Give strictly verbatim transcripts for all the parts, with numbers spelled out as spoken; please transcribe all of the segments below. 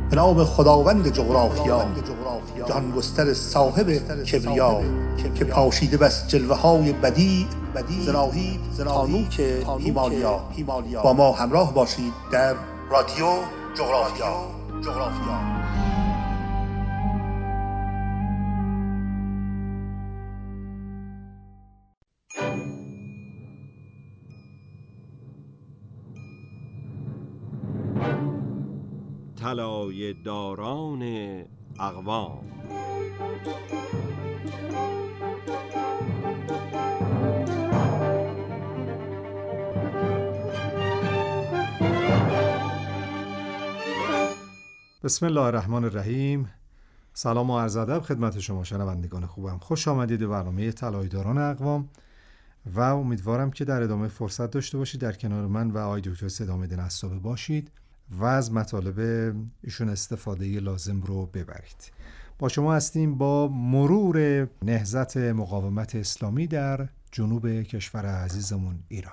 به نام خداوند جغرافیا، جهان گستر صاحب کبریا، که پاشیده بس جلوه های بدیع ز ناهید تا نوک هیمالیا. با ما همراه باشید در رادیو جغرافیا. جغرافیا طلایه داران اقوام. بسم الله الرحمن الرحیم. سلام و عرض ادب خدمت شما شنوندگان خوبم. خوش آمدید به برنامه طلایه داران اقوام و امیدوارم که در ادامه فرصت داشته باشید در کنار من و آقای دکتر صدامد نصابه باشید و از مطالب ایشون استفاده لازم رو ببرید. با شما هستیم با مرور نهضت مقاومت اسلامی در جنوب کشور عزیزمون ایران.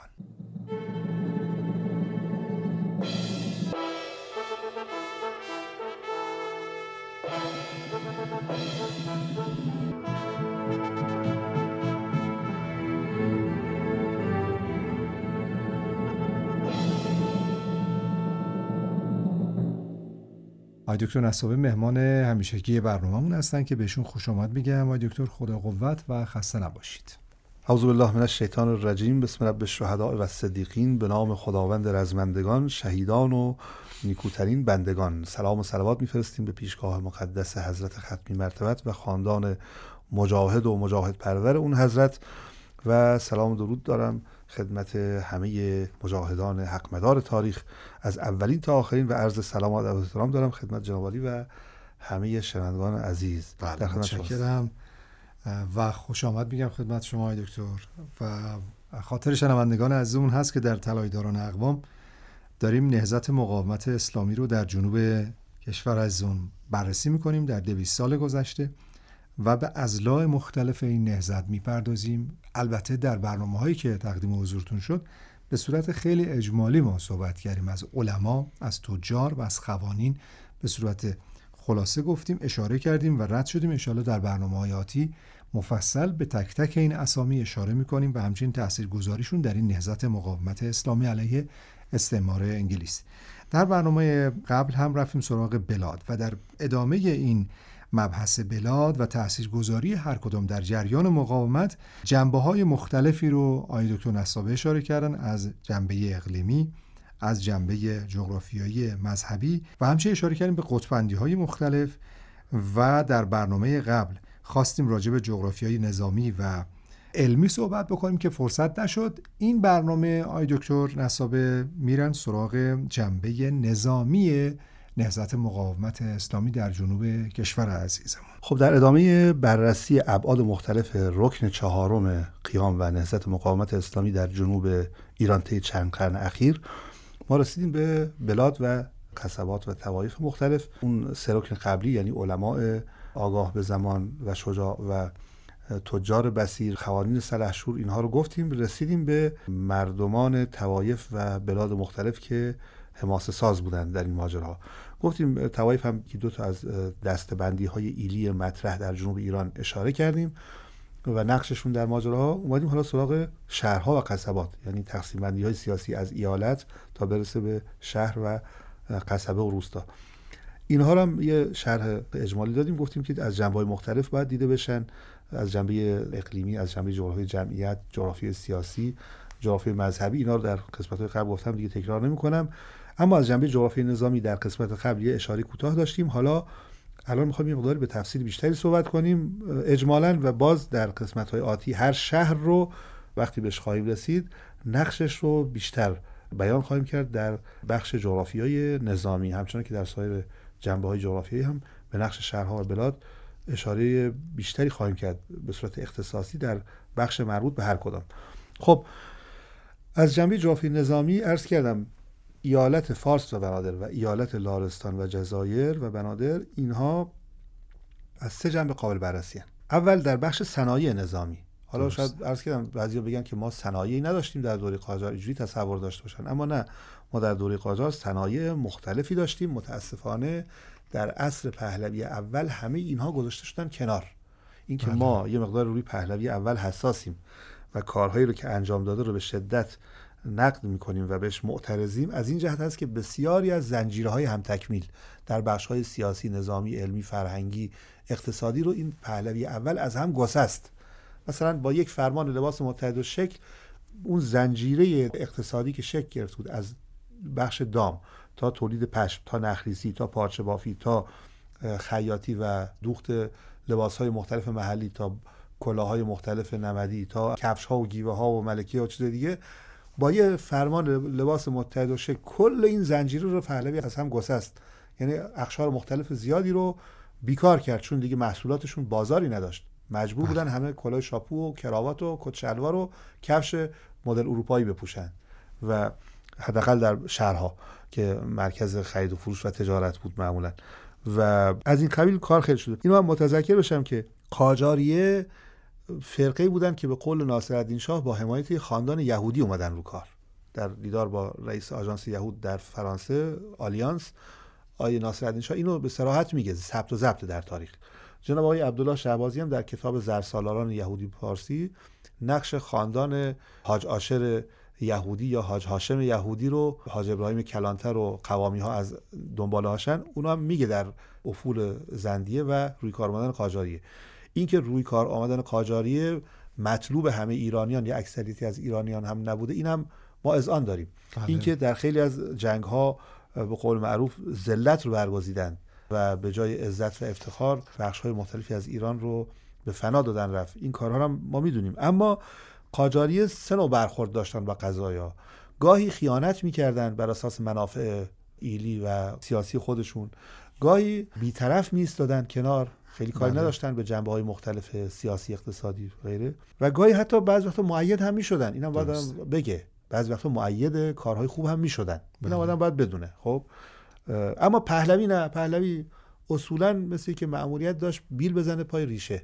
آقای دکتر نصابه مهمان همیشگی برنامه‌مون هستن که بهشون خوش آمد میگم. آقای دکتر خدا قوت و خسته نباشید. اعوذ بالله من الشیطان الرجیم. بسم رب الشهداء و الصدیقین. به نام خداوند رزمندگان، شهیدان و نیکوترین بندگان. سلام و صلوات میفرستیم به پیشگاه مقدس حضرت ختمی مرتبت و خاندان مجاهد و مجاهد پرور اون حضرت و سلام و درود دارم خدمت همه مجاهدان حق مدار تاریخ از اولین تا آخرین و عرض سلام و ادب و احترام دارم خدمت جناب عالی و همه شنوندگان عزیز. در خدمت شما و خوش آمد میگم خدمت شما آقای دکتر و خاطر شنوندگان عزیزمون هست که در طلایه داران اقوام داریم نهضت مقاومت اسلامی رو در جنوب کشور عزیزمون بررسی میکنیم در دویست سال گذشته و به اضلاع مختلف این نهضت میپردازیم. البته در برنامه‌هایی که تقدیم حضورتون شد به صورت خیلی اجمالی ما صحبت کردیم، از علما، از تجار و از خوانین به صورت خلاصه گفتیم، اشاره کردیم و رد شدیم. ان شاءالله در برنامه‌های آتی مفصل به تک تک این اسامی اشاره می‌کنیم و همچنین تاثیرگذاریشون در این نهضت مقاومت اسلامی علیه استعمار انگلیس. در برنامه قبل هم رفتیم سراغ بلاد و در ادامه این مبحث بلاد و تاثیرگذاری هر کدام در جریان مقاومت جنبه‌های مختلفی رو آقای دکتر نصابه اشاره کردن، از جنبه اقلیمی، از جنبه جغرافیایی مذهبی و همچنین اشاره کردیم به قطب‌بندی‌های مختلف و در برنامه قبل خواستیم راجع به جغرافیای نظامی و علمی صحبت بکنیم که فرصت نشد. این برنامه آقای دکتر نصابه میرن سراغ جنبه نظامی نهضت مقاومت اسلامی در جنوب کشور عزیزمون. خب در ادامه بررسی ابعاد مختلف رکن چهارم قیام و نهضت مقاومت اسلامی در جنوب ایران طی چند قرن اخیر ما رسیدیم به بلاد و قصبات و طوایف مختلف. اون سه رکن قبلی یعنی علماء آگاه به زمان و شجاع و تجار بصیر، خوانین سلحشور، اینها رو گفتیم. رسیدیم به مردمان طوایف و بلاد مختلف که حماسه ساز بودند در این ماجراها. گفتیم طوایف هم که دو تا از دسته‌بندی های ایلی مطرح در جنوب ایران اشاره کردیم و نقششون در ماجراها. اومدیم حالا سراغ شهرها و قصبات، یعنی تقسیم بندی های سیاسی از ایالت تا برسه به شهر و قصبه و روستا. اینها رو هم یه شرح اجمالی دادیم. گفتیم که از جنبه‌های مختلف باید دیده بشن، از جنبه اقلیمی، از جنبه جغرافی جمعیت، جغرافی سیاسی، جغرافی مذهبی. اینا رو در قسمت‌های قبل گفتم، دیگه تکرار نمی‌کنم. اما از جنبه جغرافی نظامی در قسمت قبل یه اشاره کوتاه داشتیم. حالا الان می‌خوایم یه مقدار به تفصیل بیشتری صحبت کنیم اجمالاً و باز در قسمت‌های آتی هر شهر رو وقتی بهش خواهیم رسید نقشش رو بیشتر بیان خواهیم کرد در بخش جغرافیای نظامی، همچنان که در سایر جنبه‌های جغرافیایی هم به نقش شهرها و بلاد اشاره بیشتری خواهیم کرد به صورت اختصاصی در بخش مربوط به هر کدام. خب از جنبه جغرافی نظامی عرض کردم ایالت فارس و بنادر و ایالت لارستان و جزایر و بنادر اینها از سه جنبه قابل بررسی هستند. اول در بخش صنایع نظامی. حالا شاید عرض کردم بعضیا بگن که ما صنایعی نداشتیم در دوره قاجار، اینجوری تصور داشته باشن، اما نه، ما در دوره قاجار صنایع مختلفی داشتیم. متاسفانه در عصر پهلوی اول همه اینها گذاشته شدن کنار. این که ما یه مقدار روی پهلوی اول حساسیم و کارهایی رو که انجام داده رو به شدت نقد میکنیم و بهش معترضیم، از این جهت هست که بسیاری از زنجیرهای هم تکمیل در بخش‌های سیاسی، نظامی، علمی، فرهنگی، اقتصادی رو این پهلوی اول از هم گسست. مثلا با یک فرمان لباس متحدالشکل اون زنجیره اقتصادی که شکل گرفت بود، از بخش دام تا تولید پشم، تا نخریسی، تا پارچه بافی، تا خیاطی و دوخت لباس‌های مختلف محلی، تا کلاه‌های مختلف نمدی، تا کفش‌ها و گیوه‌ها و ملکی و چیز دیگه، با یه فرمان لباس متحدالشکل کل این زنجیره رو پهلوی از هم گسست. یعنی اقشار مختلف زیادی رو بیکار کرد، چون دیگه محصولاتشون بازاری نداشت. مجبور بودن همه کلاه شاپو و کراوات و کت شلوار و کفش مدل اروپایی بپوشن و حداقل در شهرها که مرکز خرید و فروش و تجارت بود معمولا. و از این قبیل کار خیلی شده. اینو من متذکر بشم که قاجاریه فرقه بودن که به قول ناصرالدین شاه با حمایت خاندان یهودی اومدن رو کار. در دیدار با رئیس آژانس یهود در فرانسه، آلیانس، آقای ناصرالدین شاه اینو به صراحت میگه، ثبت و ضبط در تاریخ. جناب آقای عبدالله شهبازی هم در کتاب زرسالاران یهودی پارسی نقش خاندان حاج عاشر یهودی یا حاج هاشم یهودی رو، حاج ابراهیم کلانتر و قوامی ها از دنباله هاشن، اونو هم میگه در افول زندیه و روی کار آمدن قاجاریه. این که روی کار آمدن قاجاریه مطلوب همه ایرانیان یا اکثریتی از ایرانیان هم نبوده، این هم ما اذعان داریم. این که در خیلی از جنگ ها به قول معروف ذلت رو برگزیدن و به جای عزت و افتخار بخش‌های مختلفی از ایران رو به فنا دادن رفت، این کارها هم ما میدونیم. اما قاجاریه سه نوع برخورد داشتن با قضایا. گاهی خیانت میکردن بر اساس منافع ایلی و سیاسی خودشون، گاهی بی‌طرف میایستادن کنار، خیلی کاری نداشتن به جنبه‌های مختلف سیاسی، اقتصادی و غیره، و گاهی حتی بعضی وقتا مؤید هم میشدن. اینم باید بگه، بعضی وقتا مؤید کارهای خوب هم میشدن، اینم آدم باید بدونه. خب اما پهلوی نه، پهلوی اصولا مثل که مأموریت داشت بیل بزنه پای ریشه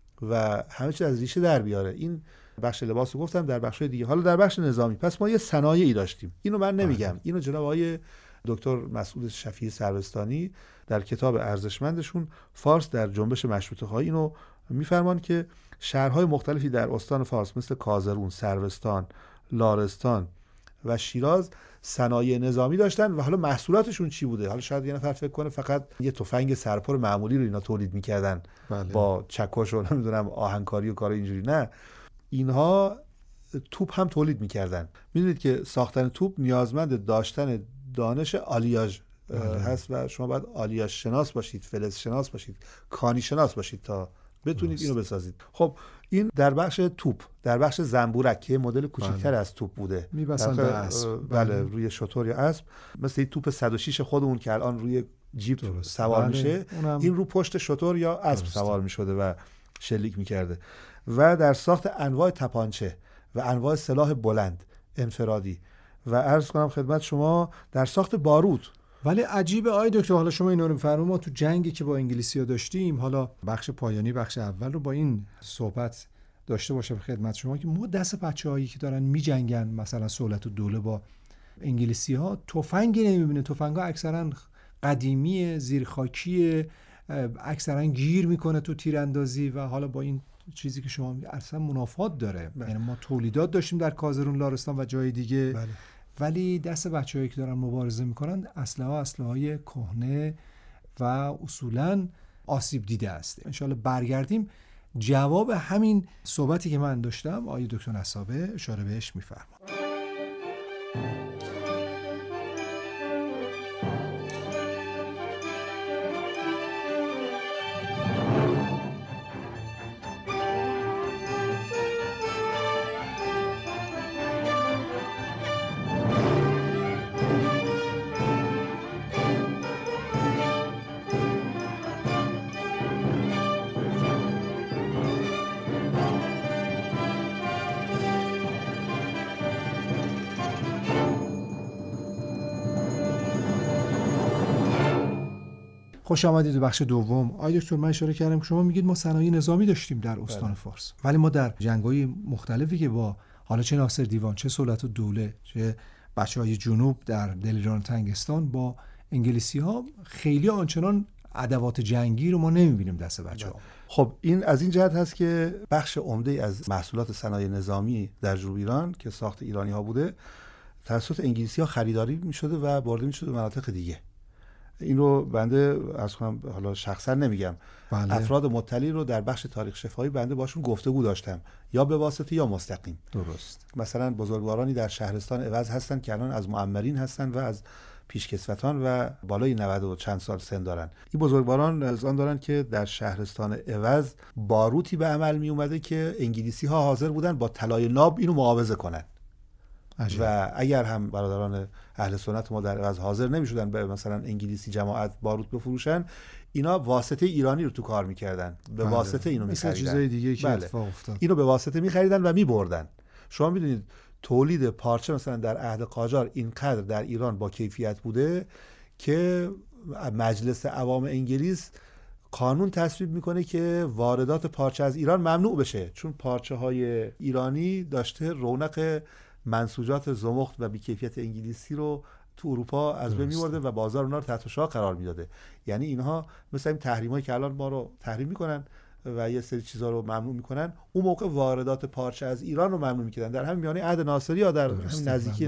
و همه چیز از ریشه در بیاره. این بخش لباس رو گفتم، در بخش دیگه. حالا در بخش نظامی پس ما یه صنایعی داشتیم، اینو من نمیگم، اینو جناب آقای دکتر مسعود شفیعی سروستانی در کتاب ارزشمندشون فارس در جنبش مشروطه خواهی اینو میفرمان که شهرهای مختلفی در استان فارس مثل کازرون، سروستان، لارستان و شیراز صنایع نظامی داشتن و حالا محصولاتشون چی بوده؟ حالا شاید یه نفر فکر کنه فقط یه تفنگ سرپر معمولی رو اینا تولید میکردن، بله، با چکش و نمیدونم آهنکاری و کار اینجوری. نه، اینها توپ هم تولید میکردن. میدونید که ساختن توپ نیازمند داشتن دانش آلیاژ هست و شما باید آلیاژ شناس باشید، فلز شناس باشید، کانی شناس باشید تا بتونید اینو بسازید. خب این در بخش توپ، در بخش زنبورک که مدل کوچیک‌تر بله. از توپ بوده، می‌بسن به اسب، بله، روی شتر یا اسب، مثل این توپ صد و شش خودمون که الان روی جیپ درست. سوار بله. میشه، اونم... این رو پشت شتر یا اسب درست. سوار میشده و شلیک میکرده. و در ساخت انواع تپانچه و انواع سلاح بلند انفرادی و عرض کنم خدمت شما در ساخت باروت. ولی عجیبه آقای دکتر، حالا شما اینو رو می‌فرمایید، ما تو جنگی که با انگلیسی‌ها داشتیم، حالا بخش پایانی بخش اول رو با این صحبت داشته باشم خدمت شما که ما دست بچه‌هایی که دارن می‌جنگن مثلا سهولت الدوله با انگلیسی‌ها تفنگی نمی‌بینه، تفنگ‌ها اکثرا قدیمی، زیرخاکی، اکثرا گیر میکنه تو تیراندازی و حالا با این چیزی که شما میگید اصلا منافات داره. بله. یعنی ما تولیدات داشتیم در کازرون، لارستان و جای دیگه، بله. ولی دست بچه‌هایی که دارن مبارزه میکنن اسلحه اسلحه‌های کهنه و اصولاً آسیب دیده است. ان شاءالله برگردیم جواب همین صحبتی که من داشتم آقای دکتر نسابه اشاره بهش میفرمایند. خوش آمدید به بخش دوم. آقای دکتر من اشاره کردم که شما میگید ما صنایع نظامی داشتیم در استان بله. فارس، ولی ما در جنگ‌های مختلفی که با حالا چه ناصر دیوان، چه سهولت الدوله، چه بچهای جنوب در دل ایران تنگستان با انگلیسی ها خیلی آنچنان ادوات جنگی رو ما نمیبینیم دست بچه‌ها. خب این از این جهت هست که بخش عمده از محصولات صنایع نظامی در جنوب ایران که ساخت ایرانی ها بوده توسط انگلیسی ها خریداری میشده و برده میشده به مناطق دیگه. این رو بنده از کنم حالا شخصا نمیگم، بله. افراد مطلعی رو در بخش تاریخ شفاهی بنده باشون گفتگو داشتم، یا به واسطه یا مستقیم. درست. مثلا بزرگوارانی در شهرستان عوض هستن که الان از معمرین هستن و از پیشکسوتان و بالای نود و چند سال سن دارن. این بزرگواران از آن دارن که در شهرستان عوض باروتی به عمل می اومده که انگلیسی ها حاضر بودن با طلای ناب اینو معاوضه کنن. عجب. و اگر هم برادران اهل سنت ما در عوض حاضر نمیشدن به مثلا انگلیسی جماعت باروت بفروشن، اینا واسطه ایرانی رو تو کار میکردن، به بله. واسطه اینو میخریدن. مثل چیزای دیگه که بله. اتفاق افتاد. اینو به واسطه میخریدن و میبردن. شما میدونید تولید پارچه مثلا در عهد قاجار اینقدر در ایران با کیفیت بوده که مجلس عوام انگلیس قانون تصویب میکنه که واردات پارچه از ایران ممنوع بشه، چون پارچه های ایرانی داشته رونق منسوجات زمخت و بیکیفیت انگلیسی رو تو اروپا از بین می‌برده و بازار اونها رو تحت فشار قرار میداده. یعنی اینها مثل این تحریمایی که الان ما رو تحریم میکنن و یه سری چیزا رو ممنوع میکنن، اون موقع واردات پارچه از ایران رو ممنوع میکردن در همین میانه عهد ناصری یا در همین نزدیکی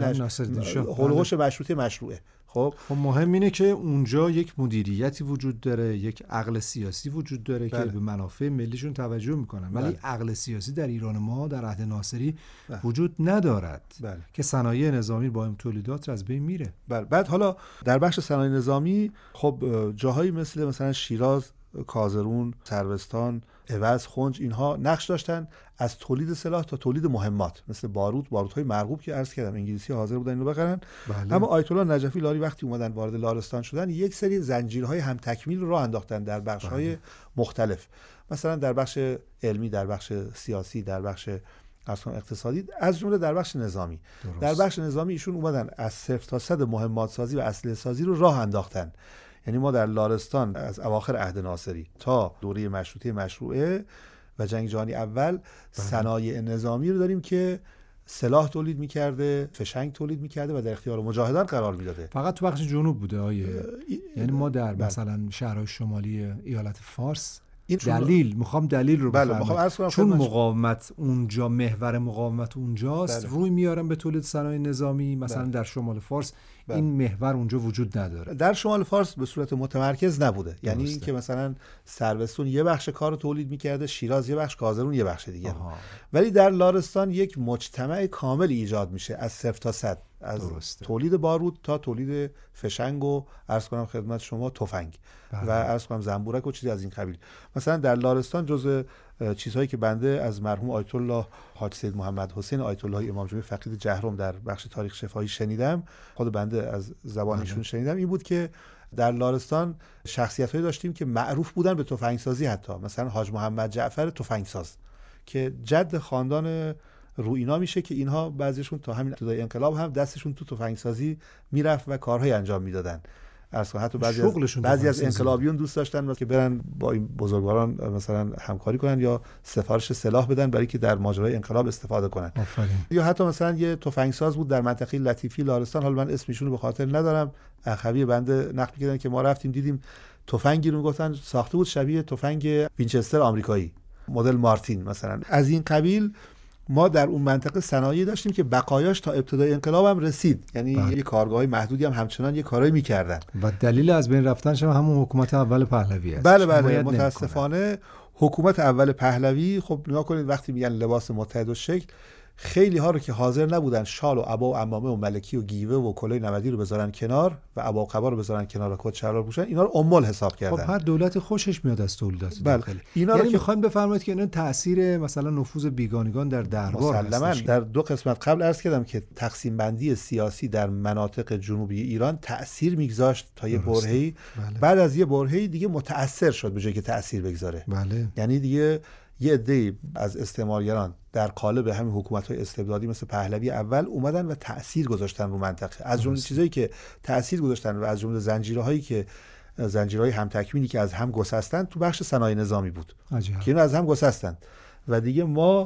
هولوش مشروطه مشروعه. خب خب مهم اینه که اونجا یک مدیریتی وجود داره، یک عقل سیاسی وجود داره بله. که به منافع ملیشون توجه میکنن، ولی بله. عقل سیاسی در ایران ما در عهد ناصری بله. وجود ندارد بله. که صنایع نظامی با این تولیدات از بین میره. بله. بعد حالا در بخش صنایع نظامی خب جاهایی مثل مثلا شیراز، کازرون، سروستان، عوض، خنج اینها نقش داشتن از تولید سلاح تا تولید مهمات مثل باروت، باروت‌های مرغوب که عرض کردم انگلیسی حاضر بودن اینو بخرن. بله. اما آیت الله نجفی لاری وقتی اومدن وارد لارستان شدن یک سری زنجیرهای هم تکمیل رو راه انداختن در بخش‌های بله. مختلف، مثلا در بخش علمی، در بخش سیاسی، در بخش اصلا اقتصادی، از جمله در بخش نظامی. درست. در بخش نظامی ایشون اومدن از صفر تا صد مهمات سازی و اسلحه سازی رو راه انداختن. یعنی ما در لارستان از اواخر عهد ناصری تا دوره مشروطه مشروعه و جنگ جهانی اول صنایع نظامی رو داریم که سلاح تولید می‌کرده، فشنگ تولید می‌کرده و در اختیار مجاهدان قرار می‌داده. فقط تو بخش جنوب بوده آیه ای... یعنی ما در بله. مثلا شهرهای شمالی ایالت فارس این دلیل میخوام دلیل رو بله بفرمایید، چون مقاومت اونجا، محور مقاومت اونجاست، بله. روی میارم به تولید صنایع نظامی. مثلا بله. در شمال فارس بله. این محور اونجا وجود نداره. در شمال فارس به صورت متمرکز نبوده، یعنی اینکه مثلا سروستون یه بخش کار رو تولید میکرده، شیراز یه بخش، کازرون یه بخش دیگه. آها. ولی در لارستان یک مجتمع کامل ایجاد میشه از صفر تا صد، از درسته. تولید باروت تا تولید فشنگ و عرض کنم خدمت شما تفنگ بله. و عرض کنم زنبورک و چیزی از این قبیل. مثلا در لارستان جزء چیزهایی که بنده از مرحوم آیت الله حاج سید محمد حسین آیت الله امام جمعه فقید جهرم در بخش تاریخ شفاهی شنیدم، خود بنده از زبانشون شنیدم، این بود که در لارستان شخصیت‌هایی داشتیم که معروف بودن به تفنگسازی، حتی مثلا حاج محمد جعفر تفنگساز که جد خاندان روینا میشه که اینها بعضیشون تا همین ابتدای انقلاب هم دستشون تو تفنگسازی میرفت و کارهای انجام میدادن. اصلا حتی بعضی از بعضی از انقلابیون دوست داشتن که برن با این بزرگواران مثلا همکاری کنن یا سفارش سلاح بدن برای که در ماجرای انقلاب استفاده کنن. آفرین. یا حتی مثلا یه تفنگساز بود در منطقه لطیفی لارستان، حالا من اسمشون رو به خاطر ندارم، اخوی بنده نقل می‌کردن که ما رفتیم دیدیم تفنگی رو گفتن ساخته بود شبیه تفنگ وینچستر آمریکایی مدل مارتین مثلا. از این قبیل ما در اون منطقه صنایع داشتیم که بقایاش تا ابتدای انقلاب هم رسید، یعنی بله. یه کارگاه‌های محدودی هم همچنان یه کارایی می‌کردن و دلیل از بین رفتنش هم همون حکومت اول پهلوی است. بله بله متاسفانه حکومت اول پهلوی، خب نگاه کنید وقتی میگن لباس متحد الشکل، خیلی ها رو که حاضر نبودن شال و عبا و عمامه و ملکی و گیوه و کلاه نودی رو بذارن کنار و عبا و قبا رو بذارن کنار و کت شلوار بپوشن، اینا رو امول حساب کردن. خب هر دولت خوشش میاد از تولیدات داخلی. اینا یعنی رو میخوایم بفرمایید که اینا تاثیر مثلا نفوذ بیگانگان در دربار مسلماً در دو قسمت قبل عرض کردم که تقسیم بندی سیاسی در مناطق جنوبی ایران تاثیر میگذاشت تا یه برهه‌ای، بله. بعد از یه برهه‌ای دیگه متاثر شد به جای که تاثیر بگذاره. بله. یعنی دیگه یه عده‌ای از استعمارگران در قالب همین حکومت‌های استبدادی مثل پهلوی اول اومدن و تأثیر گذاشتن رو منطقه. از جمله چیزایی که تأثیر گذاشتن و از جمله زنجیرهایی که زنجیرهای هم تکمیلی که از هم گسستن تو بخش صنایع نظامی بود عجب. که اینو از هم گسستن و دیگه ما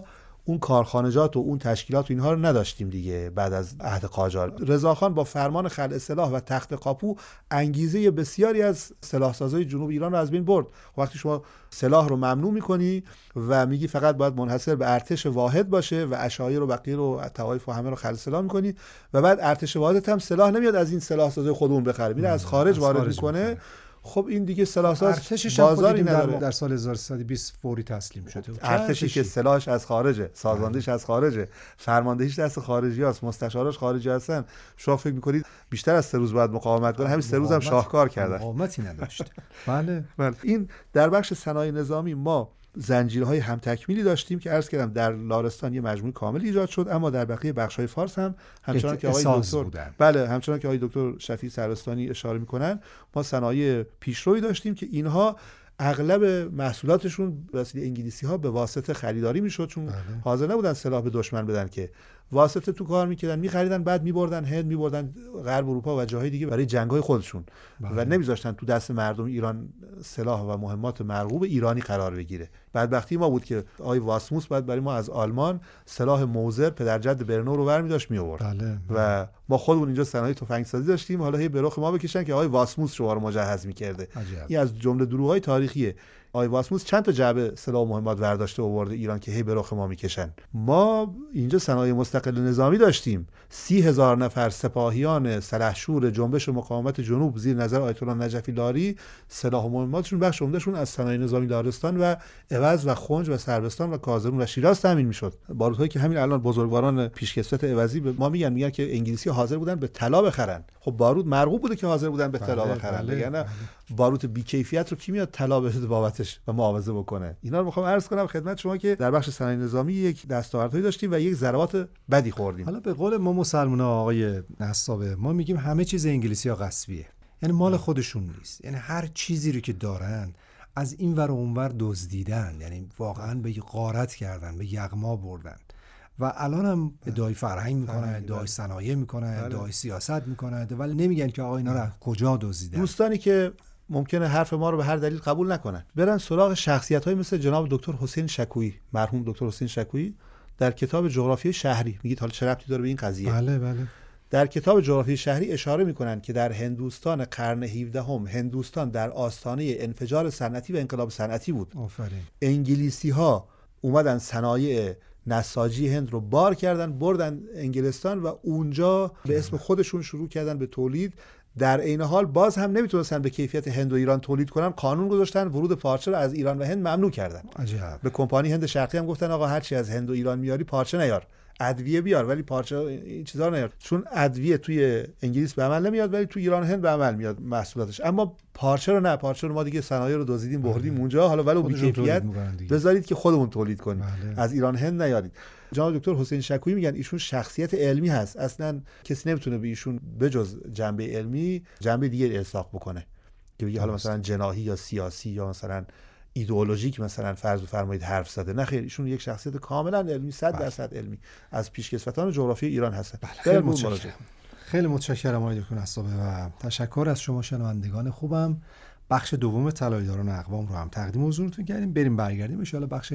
اون کارخانجات و اون تشکیلات و اینها رو نداشتیم دیگه. بعد از عهد قاجار رضاخان با فرمان خلع سلاح و تخت قاپو انگیزه بسیاری از سلاحسازای جنوب ایران رو از بین برد. وقتی شما سلاح رو ممنوع میکنی و میگی فقط باید منحصر به ارتش واحد باشه و اشایر و بقیه و طوایف و همه رو خلع سلاح میکنی و بعد ارتش واحد هم سلاح نمیاد از این سلاحسازای خودمون بخره، میره از خارج وارد میکنه، خب این دیگه سلاحساز بازاری نداره. در سال هزار و سیصد و بیست فوری تسلیم شده. ارتشی که سلاحش از خارجه، سازماندهیش از خارجه، فرماندهیش دست خارجیاست، مستشاراش خارجی هستن. شما فکر می‌کنید بیشتر از سه روز باید مقاومت کنه؟ همین سه روز هم شاهکار کردن. مقاومتی نداشت. بله. بله. این در بخش صنایع نظامی ما زنجیرهای هم تکمیلی داشتیم که عرض کردم در لارستان یه مجموعه کامل ایجاد شد، اما در بقیه بخش‌های فارس هم همچنان که آقای دکتر بودن. بله همچنان که آقای دکتر شفیع سرستانی اشاره می‌کنن ما صنایع پیشروی داشتیم که اینها اغلب محصولاتشون به وسیله انگلیسی‌ها به واسطه خریداری میشد، چون بله. حاضر نبودن سلاح به دشمن بدن که واسطه تو کار میکردن، میخریدن بعد میبردن هند، میبردن غرب اروپا و جاهای دیگه برای جنگ‌های خودشون بله. و نمیذاشتن تو دست مردم ایران سلاح و مهمات مرغوب ایرانی قرار بگیره. بدبختی ما بود که آقای واسموس بعد برای ما از آلمان سلاح موزر پدرجد برنو رو برمی داشت می آورد بله. بله. و ما خودمون اینجا صنایع تفنگ سازی داشتیم، حالا هی به رخ ما بکشن که آقای واسموس شما رو مجهز می‌کرده. این از جمله دروغ‌های تاریخیه. آقای واسموس چند تا جعبه سلاح و مهمات برداشته آورده ایران که هی به رخ ما میکشن. ما اینجا صنایع مستقل نظامی داشتیم. سی هزار نفر سپاهیان سلحشور جنبش مقاومت جنوب زیر نظر آیت الله نجفی لاری سلاح و مهماتشون بخش عمدهشون از صنایع نظامی لارستان و عوض و خنج و سربستان و کازرون و شیراز تامین میشد. باروتایی که همین الان بزرگواران پیشکسوت عوضی به ما میگن میگن که انگلیسی حاضر بودن به طلا بخرن. خب بارود مرغوب بوده که حاضر بودن به طلا بخرن. بله، یعنی بله. باروت بی کیفیت رو کی میاد طلا بده بابتش و معاوضه بکنه؟ اینا رو میخوام عرض کنم خدمت شما که در بخش صنایع نظامی یک دستاوردهایی داشتیم و یک ضربات بدی خوردیم. حالا به قول ما مسلمان‌ها آقای نصابه ما میگیم همه چیز انگلیسی‌ها غصبیه، یعنی مال خودشون نیست، یعنی هر چیزی رو که دارن از این ور و اون ور دزدیدن، یعنی واقعا به غارت کردن، به یغما بردن و الان هم ادعای فرهنگ میکنن، ادعای صنایع میکنن، ادعای سیاست میکنن، ولی نمیگن که آقا اینا رو کجا دزدیدن. دوستانی که ممکنه حرف ما رو به هر دلیل قبول نکنن برن سراغ شخصیت‌های مثل جناب دکتر حسین شکویی، مرحوم دکتر حسین شکویی در کتاب جغرافیای شهری، میگید حالا چه ربطی داره به این قضیه؟ بله بله. در کتاب جغرافیای شهری اشاره میکنن که در هندوستان قرن هفدهم هندوستان در آستانه انفجار صنعتی و انقلاب صنعتی بود. آفرین. انگلیسی‌ها اومدن صنایع نساجی هند رو بار کردن بردن انگلستان و اونجا به اسم خودشون شروع کردن به تولید. در عین حال باز هم نمیتونستن به کیفیت هند و ایران تولید کنن، قانون گذاشتن ورود پارچه رو از ایران و هند ممنوع کردن. عجب. به کمپانی هند شرقی هم گفتن آقا هر چی از هند و ایران میاری پارچه نیار، ادویه بیار ولی پارچه این چیزا رو نیار، چون ادویه توی انگلیس به عمل نمیاد ولی توی ایران هند به عمل میاد محصولاتش، اما پارچه رو نه، پارچه رو ما دیگه صنایع رو دزدیدیم بردیم اونجا، حالا ولو بی کیفیت بذارید که خودمون تولید کنیم. بله. از ایران هند نیارید. جناب دکتر حسین شکویی میگن ایشون شخصیت علمی هست، اصلا کسی نمیتونه به ایشون بجز جنبه علمی جنبه دیگه الساق بکنه که بگه حالا مثلا جناحی یا سیاسی یا مثلا ایدئولوژیک مثلا فرض بفرمایید حرف زده. نه خیر، ایشون یک شخصیت کاملا علمی، صد درصد علمی از پیشکسوتان جغرافیای ایران هستن. بله. خیلی متشکرم. خیلی متشکرم آقای دکتر نصابه و تشکر از شما شنوندگان خوبم. بخش دوم طلایه‌داران اقوام رو هم تقدیم حضورتون کردیم. بریم برگردیم ان شاءالله بخش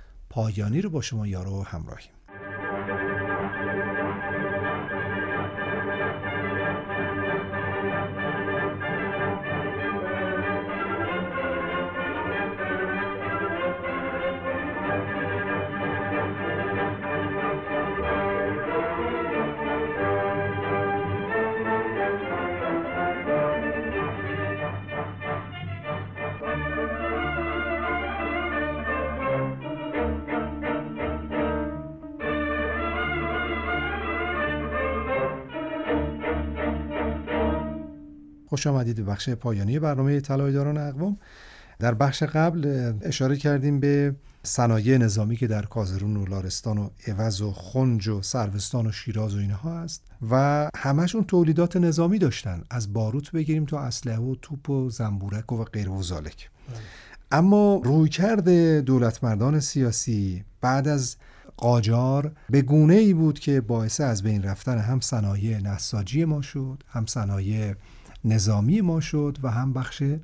پایانی رو با شما یارو همراهیم. خوش آمدید به بخش پایانی برنامه طلایه‌داران اقوام. در بخش قبل اشاره کردیم به صنایع نظامی که در کازرون و لارستان و عوض و خنج و سروستان و شیراز و اینها هست و همشون تولیدات نظامی داشتن، از باروت بگیریم تا اسلحه و توپ و زنبورک و غیر و ذالک. اما رویکرد دولتمردان سیاسی بعد از قاجار به گونه ای بود که باعث از بین رفتن هم صنایع نساجی ما شد، هم صنایع نظامی ما شد و هم بخش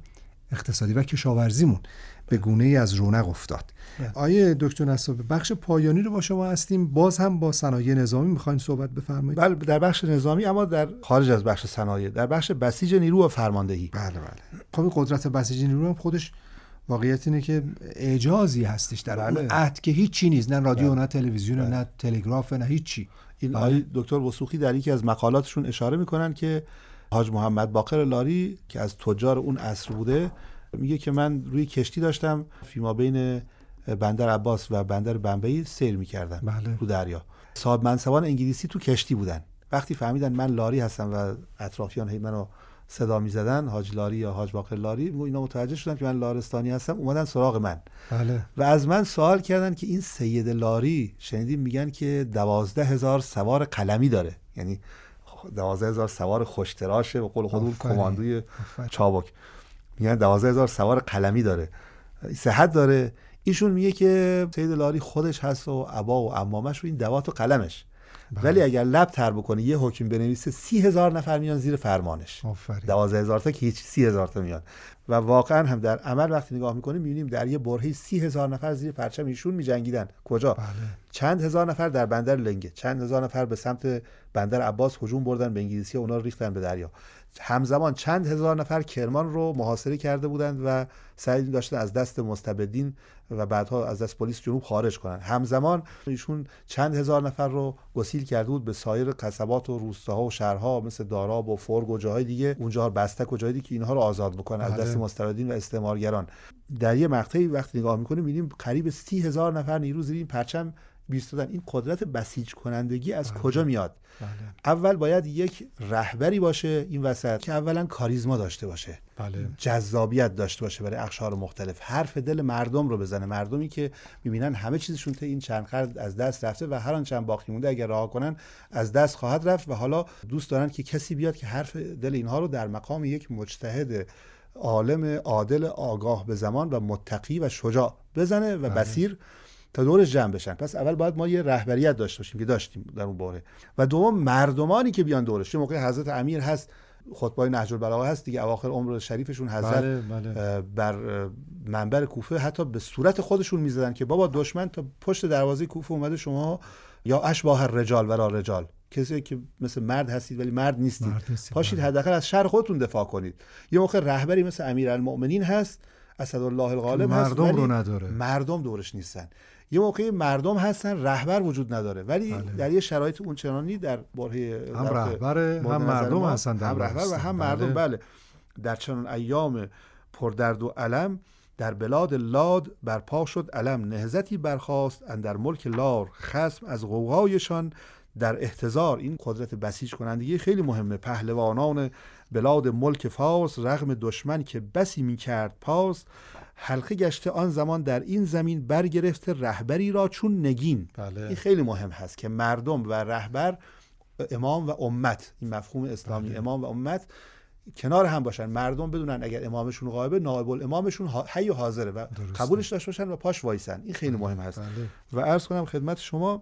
اقتصادی و کشاورزیمون به گونه‌ای از رونق افتاد. آیه دکتر نصابی، بخش پایانی رو با شما هستیم. باز هم با صنایع نظامی می‌خواید صحبت بفرمایید؟ بله، در بخش نظامی، اما در خارج از بخش صنایع، در بخش بسیج نیرو و فرماندهی. بله بله. خب قدرت بسیج نیرو هم خودش واقعیت اینه که اعجازی هستش در بله. اون عهد که هیچی نیست، نه رادیو بله. نه تلویزیون بله. نه تلگراف نه هیچی. این بله. آقای دکتر وثوقی در یکی از مقالاتشون اشاره میکنن که حاج محمد باقر لاری که از تجار اون عصر بوده میگه که من روی کشتی داشتم فیما بین بندر عباس و بندر بمبئی سیر میکردم بله. رو دریا. صاحب منصبان انگلیسی تو کشتی بودن. وقتی فهمیدن من لاری هستم و اطرافیان هی منو صدا میزدن، حاج لاری یا حاج باقر لاری، اینا متوجه شدن که من لارستانی هستم، اومدن سراغ من. بله. و از من سوال کردن که این سید لاری شنیدیم میگن که دوازده هزار سوار قلمی داره، یعنی دوازده هزار سوار خوشتراشه، به قول خودمون کماندوی چابک، میگن دوازده هزار سوار قلمی داره، صحت داره؟ ایشون میگه که سید لاری خودش هست و عبا و عمامش و این دوات و قلمش. بله. ولی اگر لب تر بکنه یه حکم بنویسه سی هزار نفر میان زیر فرمانش. دوازده هزار تا که هیچ، سی هزار تا میان. و واقعا هم در عمل وقتی نگاه میکنیم میبینیم در یه برهه سی هزار نفر زیر پرچم ایشون میجنگیدن. کجا؟ بله. چند هزار نفر در بندر لنگه، چند هزار نفر به سمت بندر عباس هجوم بردن به انگلیسی و اونا رو ریختن به دریا. همزمان چند هزار نفر کرمان رو محاصره کرده بودند و سعی داشتن از دست مستبدین و بعدها از دست پلیس جنوب خارج کنن. همزمان ایشون چند هزار نفر رو گسیل کرده بود به سایر قصبات و روستاها و شهرها مثل داراب و فرگ و جاهای دیگه، اونجا بستک و جاهای دیگه که اینها رو آزاد بکنه از دست مستبدین و استعمارگران. در یه مقطعی وقتی نگاه می‌کنیم می‌بینیم قریب سی هزار نفر نیرو زیر این پرچم بیستادن. این قدرت بسیج کنندگی از بله. کجا میاد؟ بله. اول باید یک رهبری باشه این وسط که اولا کاریزما داشته باشه، بله. جذابیت داشته باشه برای اقشار مختلف، حرف دل مردم رو بزنه، مردمی که میبینن همه چیزشون تا این چند قرن از دست رفته و هر آن چند باقی مونده اگر رها کنن از دست خواهد رفت و حالا دوست دارن که کسی بیاد که حرف دل اینها رو در مقام یک مجتهد عالم عادل آگاه به زمان و متقی و شجاع بزنه و بله. بصیر تا دورش جمع بشن. پس اول باید ما یه رهبریت داشته باشیم که داشتیم در اون باره، و دوم مردمانی که بیان دورش. چه موقع حضرت امیر هست، خطبای نهج البلاغه هست دیگه، اواخر عمر شریفشون حضرت بله، بله. بر منبر کوفه حتی به صورت خودشون میزدن که بابا دشمن تا پشت دروازه کوفه اومده، شما یا اشباح الرجال ورا رجال، کسی که مثل مرد هستید ولی مرد نیستید، مرد نیستید. پاشید حداقل از شر خودتون دفاع کنید. یه موقع رهبری مثل امیرالمؤمنین هست، اسدالله الغالب هست، مردم رو نداره، مردم دورش نیستن. یه موقعی مردم هستن رهبر وجود نداره، ولی بله. در یه شرایط اونچنانی در برهه هم رهبر هم مردم هستن، هم رهبر و هم مردم. بله. در چنان ایام پردرد و علم در بلاد لاد برپا شد علم، نهضتی برخاست اندر ملک لار، خصم از غوغایشان در احتضار. این قدرت بسیج کنندگی خیلی مهمه. پهلوانان بلاد ملک فارس رغم دشمن که بسی می کرد پاس، حلقه گشته آن زمان در این زمین برگرفته رهبری را چون نگین. بله. این خیلی مهم هست که مردم و رهبر، امام و امت، این مفهوم اسلامی بله. امام و امت کنار هم باشن. مردم بدونن اگر امامشون غایبه نائب الامامشون حی و حاضره و درسته. قبولش داشته باشن و پاش وایسن. این خیلی مهم هست. بله. و عرض کنم خدمت شما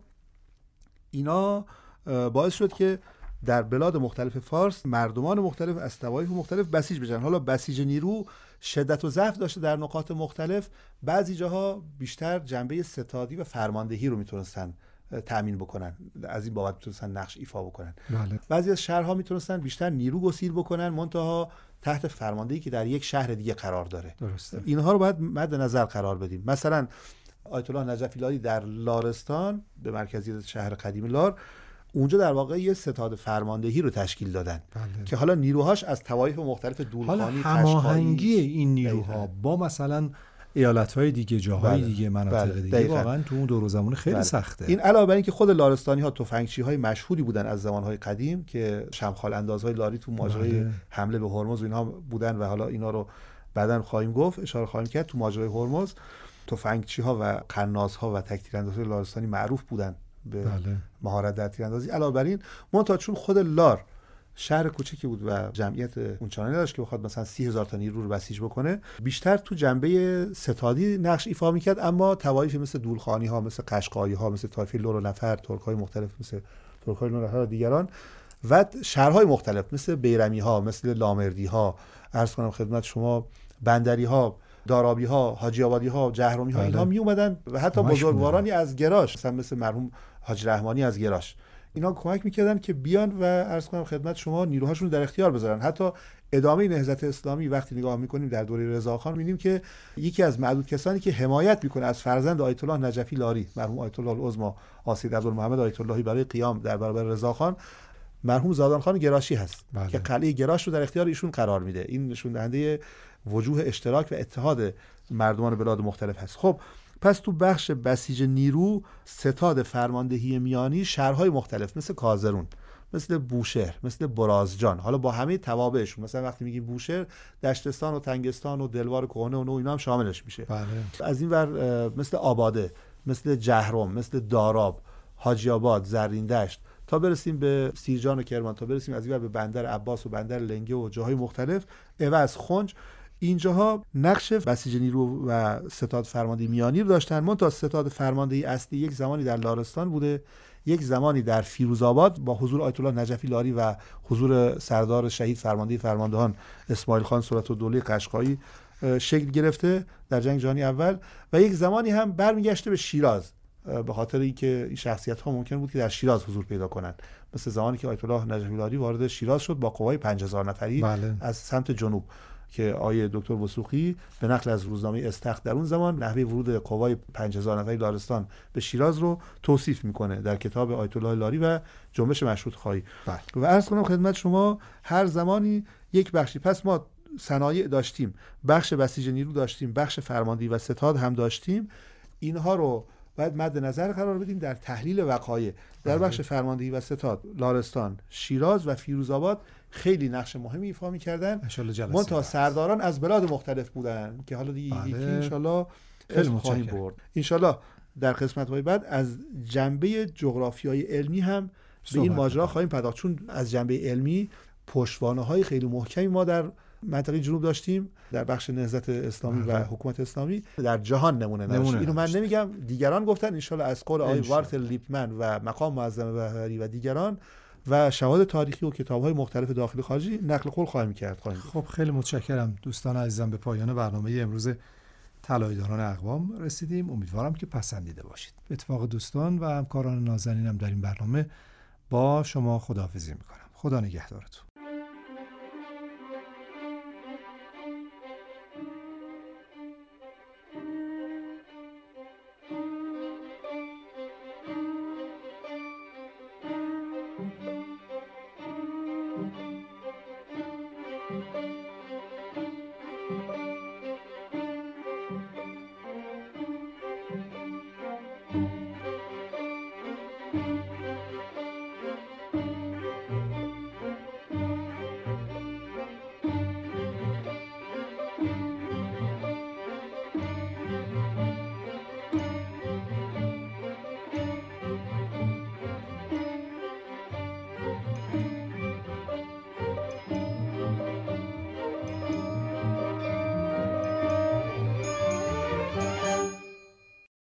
اینا باعث شد که در بلاد مختلف فارس مردمان مختلف از طوایف مختلف بسیج بشن. حالا بسیج نیرو شدت و ضعف داشته در نقاط مختلف. بعضی جاها بیشتر جنبه ستادی و فرماندهی رو میتونستن تأمین بکنن، از این بابت میتونستن نقش ایفا بکنن. بله. بعضی از شهرها میتونستن بیشتر نیرو گسیل بکنن، منتها تحت فرماندهی که در یک شهر دیگه قرار داره. درسته. اینها رو باید مد نظر قرار بدیم. مثلا آیت الله نجفی لاری در لارستان به مرکزیت شهر قدیم لار، اونجا در واقع یه ستاد فرماندهی رو تشکیل دادن بله. که حالا نیروهاش از طوایف مختلف دولخانی، حالا هماهنگی این نیروها با مثلا ایالت‌های دیگه، جاهای بله. دیگه، مناطق بله. دیگه واقعا تو اون دور و زمان خیلی بله. سخته. این علاوه بر اینکه خود لارستانی‌ها تفنگچی‌های مشهوری بودن از زمان‌های قدیم که شمخال اندازهای لاری تو ماجرای بله. حمله به هرمز و اینها بودن و حالا اینا رو بعداً خواهیم گفت، اشاره خواهیم کرد. تو ماجرای هرمز تفنگچی‌ها و قناص‌ها و تک‌تیراندازهای لارستانی معروف بودن به بله. مهارت در تیراندازی. علاوه بر این منتها چون خود لار شهر کوچکی بود و جمعیت اونچنانی داشت که بخواد مثلا سی هزار تا نیرو رو بسیج بکنه، بیشتر تو جنبه ستادی نقش ایفا میکرد. اما طوایف مثل دولخانی ها، مثل قشقایی ها، مثل طایفه لور و نفر، ترک های مختلف مثل ترک های لور و نفر و دیگران و شهرهای مختلف مثل بیرمی ها، مثل لامردی ها، عرض کنم خدمت شما بندری ها، دارابی ها، حاجی آبادی ها، جهرومی ها، بله. اینها می اومدن و حتی کمک بزرگوارانی از گراش مثلا مثل مرحوم حاج رحمانی از گراش اینا کمک میکردن که بیان و عرض کنم خدمت شما نیروهاشون در اختیار بذارن. حتی ادامه نهضت اسلامی وقتی نگاه میکنیم در دوره رضاخان میبینیم که یکی از معدود کسانی که حمایت میکنه از فرزند آیت الله نجفی لاری مرحوم آیت الله العظمی آسید عبدالمحمد آیت اللهی برای قیام در برابر رضاخان مرحوم زادان خان گراشی هست. بله. که قلعه گراش رو در اختیار ایشون قرار میده. این نشون دهنده وجوه اشتراک و اتحاد مردمان بلاد مختلف هست. خب پس تو بخش بسیج نیرو ستاد فرماندهی میانی شهرهای مختلف مثل کازرون، مثل بوشهر، مثل برازجان، حالا با همه توابعشون، مثلا وقتی میگیم بوشهر دشتستان و تنگستان و دلوار کهنه و نو اینا هم شاملش میشه. بله. از این ور مثل آباده، مثل جهرم، مثل داراب، حاجی آباد، زرین دشت تا برسیم به سیرجان و کرمان، تا برسیم از این ور به بندر عباس و بندر لنگه و جاهای مختلف، عوض، خنج، اینجاها نقش بسیج نیرو و ستاد فرماندهی میانی رو داشتن. منتها ستاد فرماندهی اصلی یک زمانی در لارستان بوده، یک زمانی در فیروزآباد با حضور آیت الله نجفی لاری و حضور سردار شهید فرمانده فرماندهان اسماعیل خان صورتالدوله قشقایی شکل گرفته در جنگ جهانی اول، و یک زمانی هم برمیگشته به شیراز به خاطر اینکه این شخصیت ها ممکن بود که در شیراز حضور پیدا کنند، مثل زمانی که آیت الله نجفی لاری وارد شیراز شد با قوای پنج هزار نفری. بله. از سمت جنوب که آیه دکتر وثوقی به نقل از روزنامه استخر در اون زمان نحوه ورود قوای پنج هزار نفری لارستان به شیراز رو توصیف میکنه در کتاب آیت الله لاری و جنبش مشروط خواهی. بله. و عرض کنم خدمت شما هر زمانی یک بخشی، پس ما صنایع داشتیم، بخش بسیج نیرو داشتیم، بخش فرماندهی و ستاد هم داشتیم، اینها رو باید مد نظر قرار بدیم در تحلیل وقایع. در بخش فرماندهی و ستاد لارستان، شیراز و فیروزآباد خیلی نقش مهمی ایفا می‌کردن. منتها سرداران از بلاد مختلف بودن که حالا دیگه بله. یکی انشالله خیلی خواهیم برد انشالله در قسمت‌های بعد. از جنبه جغرافیایی علمی هم به این ماجرا خواهیم پرداخت، چون از جنبه علمی پشتوانه‌های خیلی محکمی ما در منطقه جنوب داشتیم در بخش نهضت اسلامی و حکومت اسلامی در جهان نمونه نداشت. اینو من نمیگم، دیگران گفتن، انشالله از قول آقای وارتر لیپمن و مقام معظم بهری و دیگران و شواهد تاریخی و کتاب‌های مختلف داخلی خارجی نقل قول خواهیم کرد. خواهیم خب خیلی متشکرم دوستان عزیزم. به پایان برنامه امروز طلایه‌داران اقوام رسیدیم. امیدوارم که پسندیده باشید. به اتفاق دوستان و همکاران نازنینم در این برنامه با شما خداحافظی می‌کنم. خدا نگهدارتون.